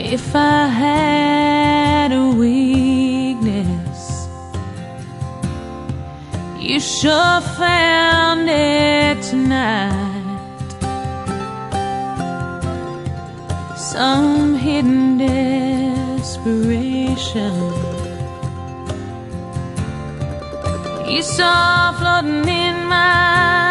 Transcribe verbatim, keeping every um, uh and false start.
If I had a weakness, you sure found it tonight. Some hidden desperation you saw floating in my